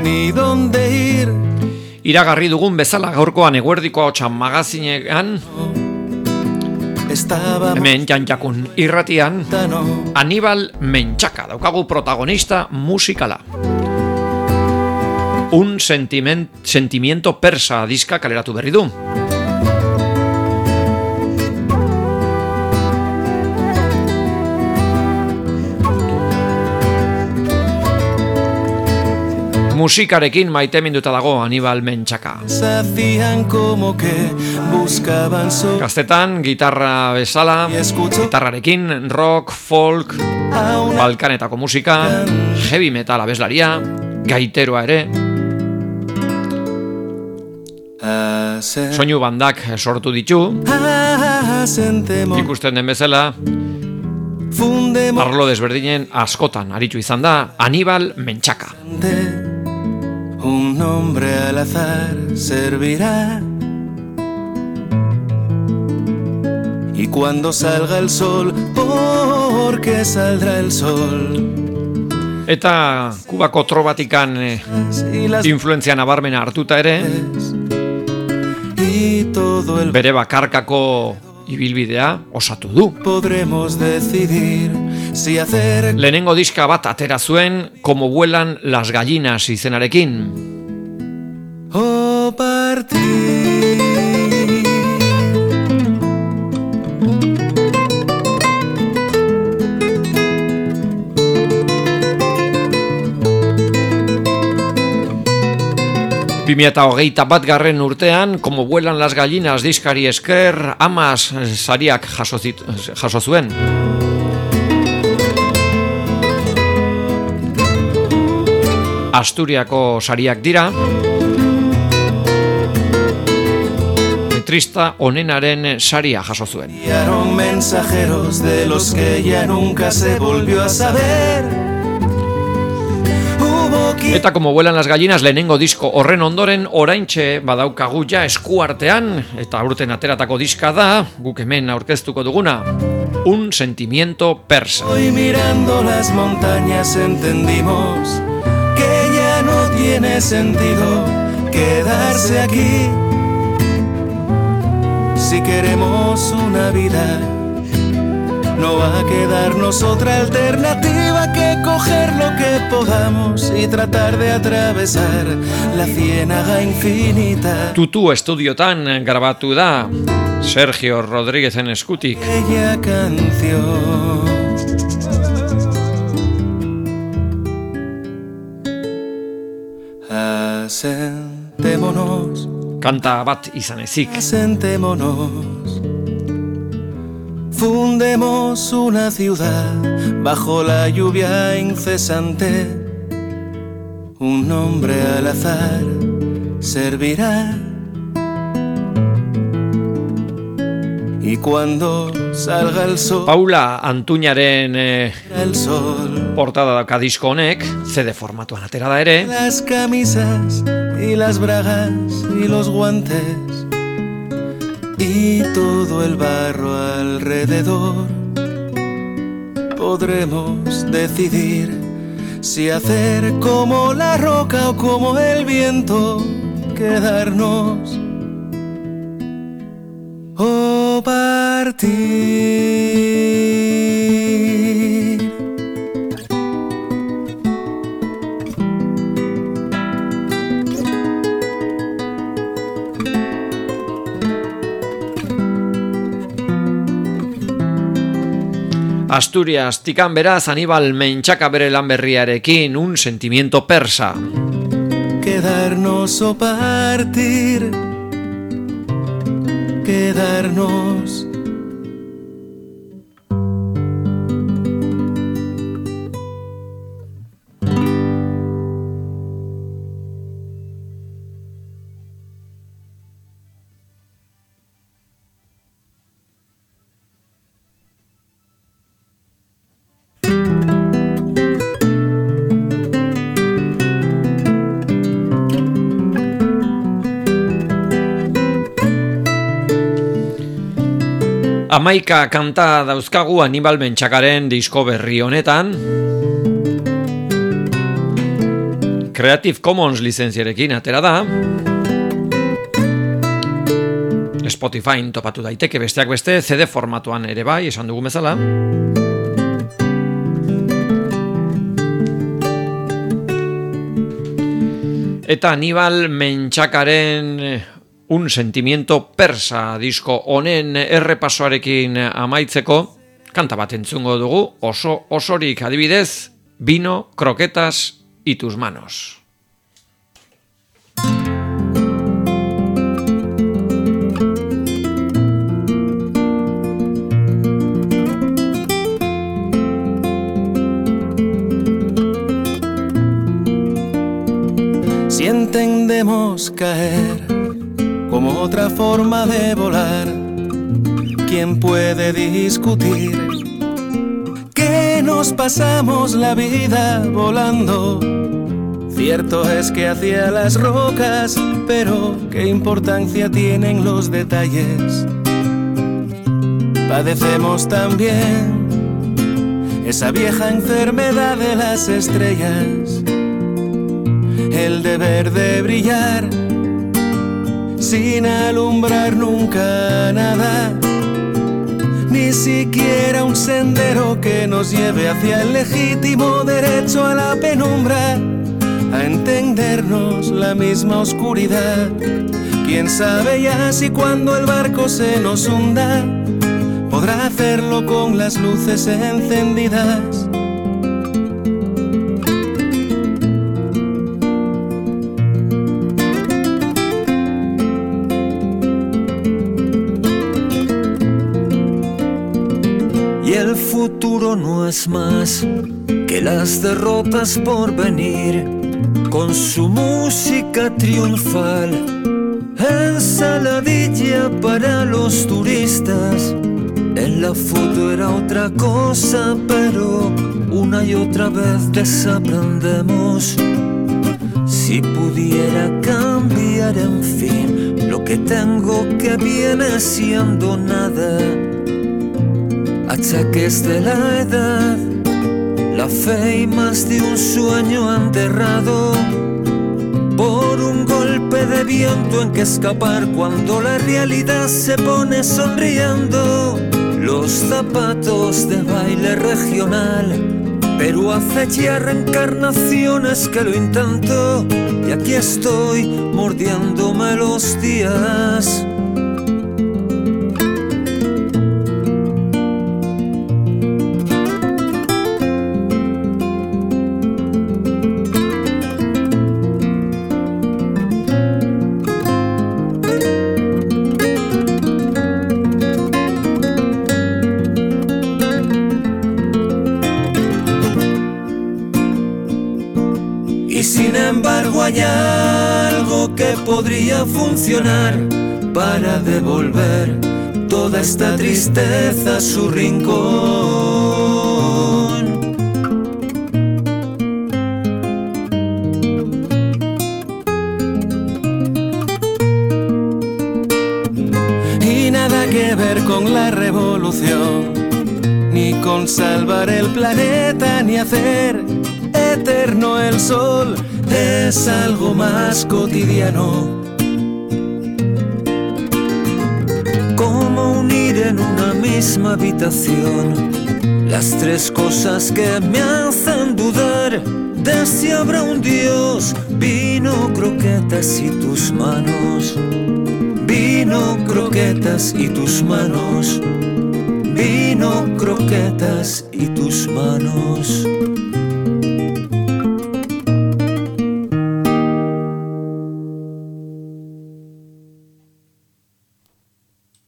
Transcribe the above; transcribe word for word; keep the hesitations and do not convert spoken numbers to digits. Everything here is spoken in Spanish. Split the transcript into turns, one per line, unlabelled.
ni dónde ir.
Iragarri dugun bezala gaurkoan eguerdiko ahotsa magazinean hemen Janjakun irratian Anibal Mentxaka daukagu protagonista musikala. Un sentiment, sentimiento persa diska kaleratu berri du. Musikarekin maiteminduta dago Anibal Mentxaka. Gaztetan, gitarra bezala, gitarrarekin, rock, folk, balkanetako musika, heavy metal abeslaria, gaiteroa ere, soinu bandak sortu ditu, ikusten den bezala, arlo desberdinen askotan aritu izan da Anibal Mentxaka.
Un nombre al azar servirá. Y cuando salga el sol, porque saldrá el sol.
Eta Kubako trobatikan eh, influentzia nabarmena hartuta ere, bere bakarkako ibilbidea osatu du.
Podremos decidir si hacer.
Lehenengo diska bat atera zuen Como vuelan las gallinas izenarekin.
O partir.
bi mila hogeita bat garren urtean, Como vuelan las gallinas diskari esker, Amas sariak jaso, zit, jaso zuen. Asturiako sariak dira. Letrista onenaren saria jaso zuen.
Mensajeros de los que ya nunca se volvió a saber.
Eta Como vuelan las gallinas lehenengo disko horren ondoren oraintxe badaukagu ja eskuartean, eta aurten ateratako diska da, guk hemen aurkeztuko duguna, Un sentimiento persa.
Hoy mirando las montañas entendimos que ya no tiene sentido quedarse aquí. Si queremos una vida, no va a quedarnos otra alternativa que coger lo que podamos y tratar de atravesar la ciénaga infinita.
Tutu estudiotan grabatu da Sergio Rodríguezen eskutik.
Bella canción. Asentémonos.
Kanta bat izan ezik.
Asentémonos. Fundemos una ciudad bajo la lluvia incesante. Un nombre al azar servirá. Y cuando salga el sol.
Paula Antuñaren eh,
el sol.
Portada dauka disko honek, C D formatuan atera da ere.
Las camisas y las bragas y los guantes. Y todo el barro alrededor. Podremos decidir si hacer como la roca o como el viento, quedarnos o partir.
Asturias tikan beraz Anibal Mentxaka bere lan berriarekin, Un sentimiento persa.
Quedarnos o partir. Quedarnos.
Hamaika kanta dauzkagu Anibal Mentxakaren disko berri honetan. Creative Commons lizentziarekin atera da. Spotify topatu daiteke besteak beste, C D formatuan ere bai, esan dugu bezala. Eta Aníbal Mentxakaren Un sentimiento persa disko honen errepasoarekin amaitzeko, kanta bat entzungo dugu, oso osorik adibidez, Vino, croquetas y tus manos.
Si entendemos caer como otra forma de volar, ¿quién puede discutir que nos pasamos la vida volando? Cierto es que hacia las rocas, pero ¿qué importancia tienen los detalles? Padecemos también esa vieja enfermedad de las estrellas, el deber de brillar sin alumbrar nunca nada, ni siquiera un sendero que nos lleve hacia el legítimo derecho a la penumbra, a entendernos la misma oscuridad. Quién sabe ya si cuando el barco se nos hunda podrá hacerlo con las luces encendidas.
El futuro no es más que las derrotas por venir, con su música triunfal, ensaladilla para los turistas. En la foto era otra cosa, pero una y otra vez desaprendemos. Si pudiera cambiar, en fin, lo que tengo que viene siendo nada. Achaques de la edad, la fe y más de un sueño enterrado, por un golpe de viento en que escapar cuando la realidad se pone sonriendo. Los zapatos de baile regional, pero hace ya reencarnaciones que lo intento, y aquí estoy mordiéndome los días.
Hay algo que podría funcionar para devolver toda esta tristeza a su rincón. Y nada que ver con la revolución, ni con salvar el planeta, ni hacer eterno el sol. Es algo más cotidiano,
como unir en una misma habitación las tres cosas que me hacen dudar de si habrá un Dios. Vino, croquetas y tus manos, vino, croquetas y tus manos, vino, croquetas y tus manos.